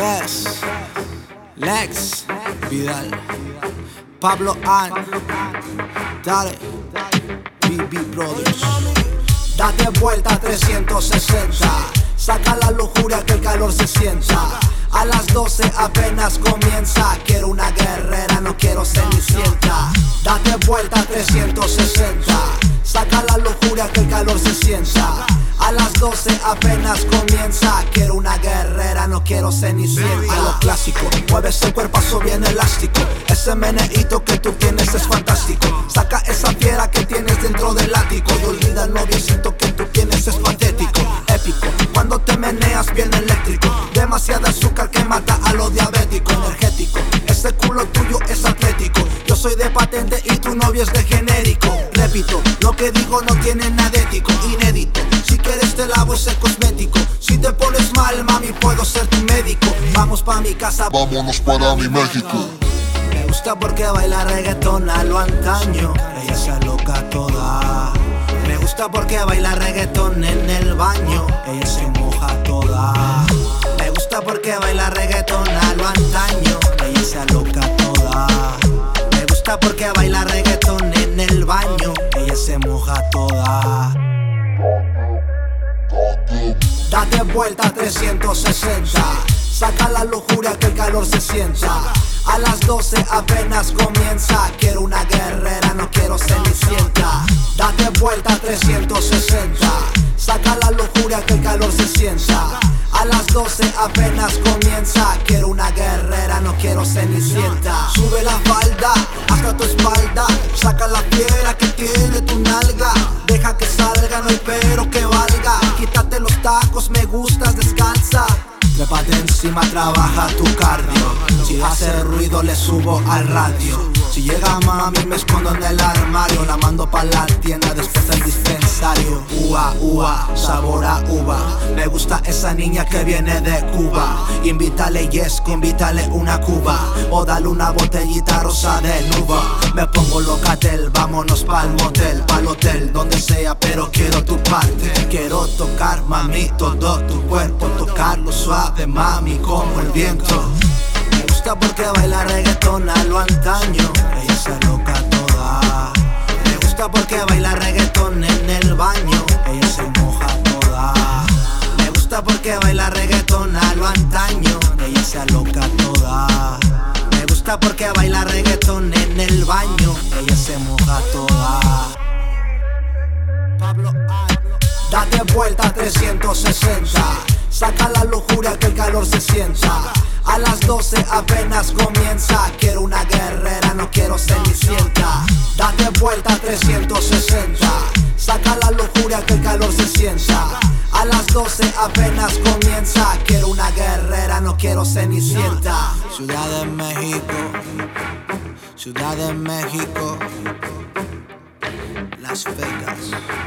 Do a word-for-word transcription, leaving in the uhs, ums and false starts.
Yes, Lex Vidal, Pablo An, dale, B B Brothers. Date vuelta trescientos sesenta, saca la lujuria que el calor se sienta. A las doce apenas comienza, quiero una guerrera, no quiero cenicienta. Date vuelta trescientos sesenta, saca la lujuria que el calor se sienta. A las doce apenas comienza, quiero una guerrera, no quiero cenicienta. A lo clásico, mueve ese cuerpazo bien elástico. Ese meneíto que tú tienes es fantástico. Saca esa fiera que tienes dentro del ático y olvida el noviecito que tú tienes, es patético. Épico, cuando te meneas bien eléctrico. Demasiada azúcar que mata a lo diabético. Energético, ese culo tuyo es atlético. Yo soy de patente y tu novio es de genérico. Repito, lo que digo no tiene nada ético. Inédito, si quieres te lavo ese cosmético. Si te pones mal, mami, puedo ser tu médico. Vamos pa' mi casa, vámonos para mi México. Me gusta porque baila reggaetón a lo antaño. Ella se aloca toda. Me gusta porque baila reggaetón en el baño. Ella se moja toda. Me gusta porque baila reggaetón a lo antaño. Ella se aloca toda. Me gusta porque baila reggaetón en el baño. Ella se moja toda. Date vuelta trescientos sesenta, saca la lujuria que el calor se sienta. A las doce apenas comienza, quiero una guerrera, no quiero cenicienta. Date vuelta trescientos sesenta, saca la lujuria que el calor se sienta. A las doce apenas comienza, quiero una guerrera, no quiero cenicienta. Sube la falda hasta tu espalda, saca la fiera que tiene tu nalga. Deja que salga, no hay pero que valga. Quítate los tacos, me gustas, descansa. Trépate encima, trabaja tu cardio. Si hace ruido le subo al radio. Si llega mami me escondo en el armario. La mando pa' la tienda, después al dispensario. Ua, ua, sabor a uva. Me gusta esa niña que viene de Cuba. Invítale yesco, invítale una cuba. O dale una botellita rosa de nuba. Me pongo locatel, vámonos pa'l motel, pa'l hotel, donde sea, pero quiero tu parte. Quiero tocar, mami, todo tu cuerpo. Tocarlo suave, mami, como el viento. Me gusta porque baila reggaetón a lo antaño. Ella se aloca toda. Me gusta porque baila reggaetón en el baño. Ella se moja toda. Me gusta porque baila reggaetón a lo antaño. Ella se aloca toda. Me gusta porque baila reggaetón en el baño. Ella se moja toda. Pablo An. Date vuelta trescientos sesenta, saca la lujuria que el calor se sienta. A las doce apenas comienza, quiero una guerrera, no quiero cenicienta. Date vuelta trescientos sesenta, saca la lujuria que el calor se sienta. A las doce apenas comienza, quiero una guerrera, no quiero cenicienta. Ciudad de México, Ciudad de México, Las Vegas.